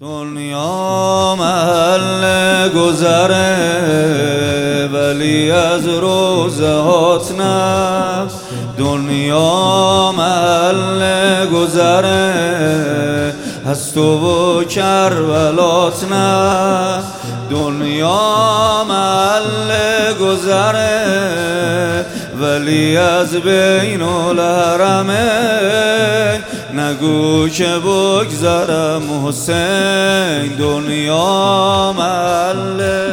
دنیا محل گذره ولی از روزهات نه. دنیا محل گذره از تو و کربلات نه. دنیا محل گذره ولی از بین الحرمین نگو که بگذرم حسین. دنیا محل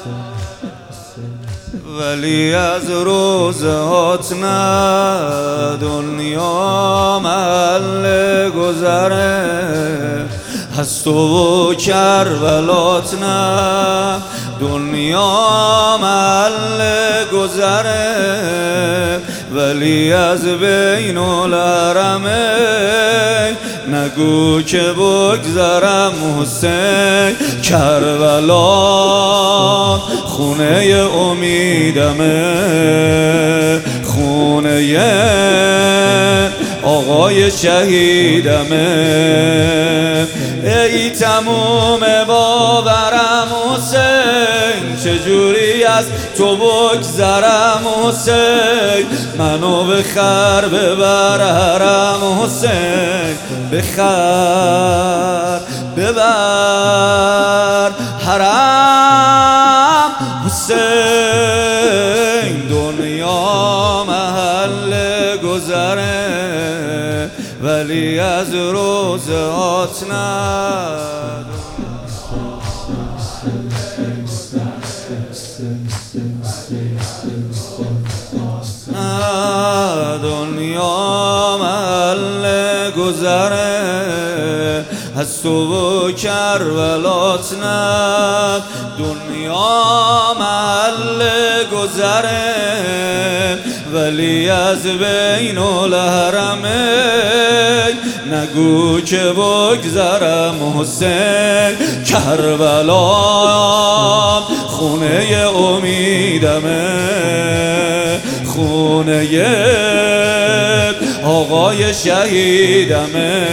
ولی از روزهات نه. دنیا محل گذره از تو و کربلات نه. دنیا محل گذره ولی از بین الحرمین نگو که بگذرم حسین. کربلا خونه امیدمه، خونه آقای شهیدمه. ای تموم باورم حسین، چجوری از تو بگذرم حسین. منو بخر ببر حرم حسین، بخر ببر حرم حسین. دنیا محل گذره ولی از روزهات نه. دنیا محل گذره از تو و کربلات نه. دنیا محل گذره ولی از بین الحرمین نگو که بگذرم حسین. کربلا خونه امیدمه، خونه آقای شهیدمه.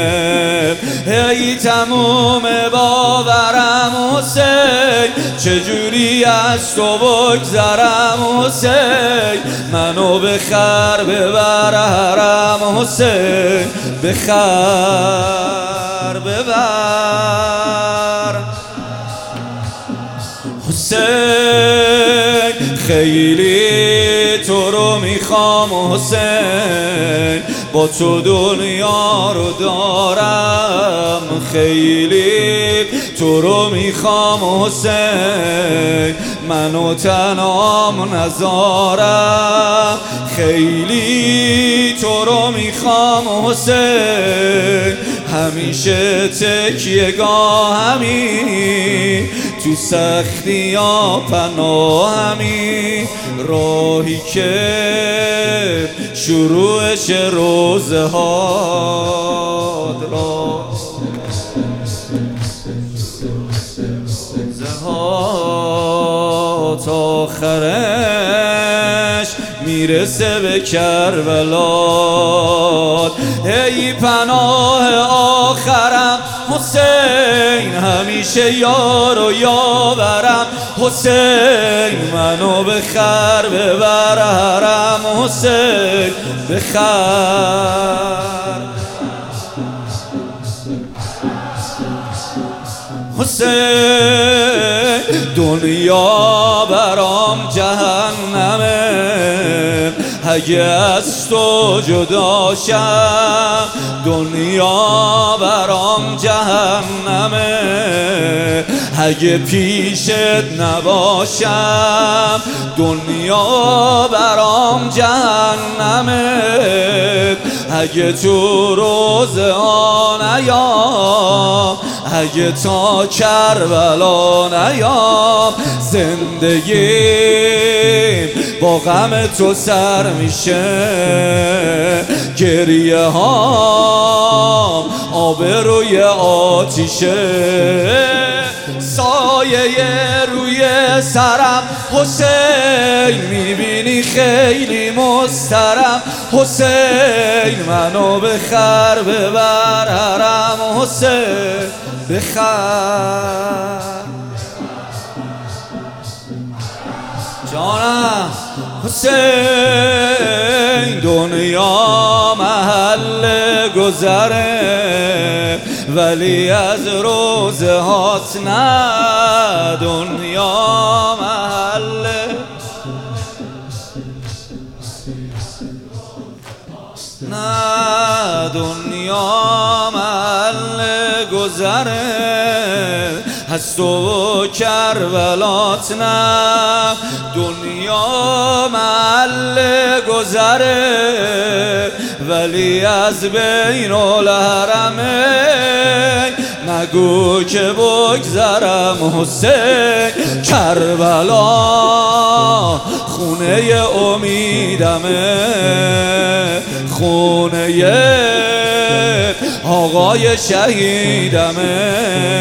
ای تموم باورم حسین، چجوری از تو بگذرم حسین. منو بخر ببر حرم حسین، بخر ببر حسین. خیلی تو رو میخوام حسین، با تو دنیا رو دارم. خیلی تو رو میخوام حسین، منو تنهام نذارم. خیلی تو رو میخوام حسین، همیشه تکیه‌گاهمی، تو سختی ها پناهمی. راهی که شروعش روزهات آخرش میرسه به کربلات. ای پناه آخرم حسین، همیشه یار و یاورم حسین. منو بخر ببر حرم حسین، بخر حسین. دنیا برام جهنمه اگه از تو جدا شم. دنیا برام جهنمه اگه پیشت نباشم. دنیا برام جهنمه اگه تو روزه ها نیام، اگه تا کربلا نیام. زندگیم با غم تو سر میشه، گریه ها آبروی آتیشه. سایه روی سرم حسین، میبینی خیلی مسترم حسین. منو بخر ببر حرم حسین، بخر جانم حسین دنیا محل گذره ولی از روزه هات نه دنیا محل نه دنیا محل گذره هست و کربلات نه دنیا محل گذره ولی از بین الحرمین نگو که بگذرم حسین کربلا خونه امیدمه خونه آقای شهیدمه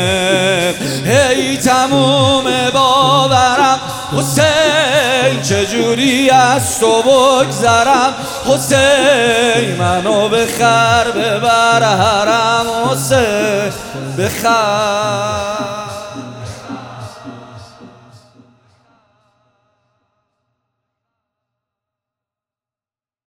هی تموم باورم حسین چجوری از تو بگذرم حسین منو بخر ببر حرم حسین بخر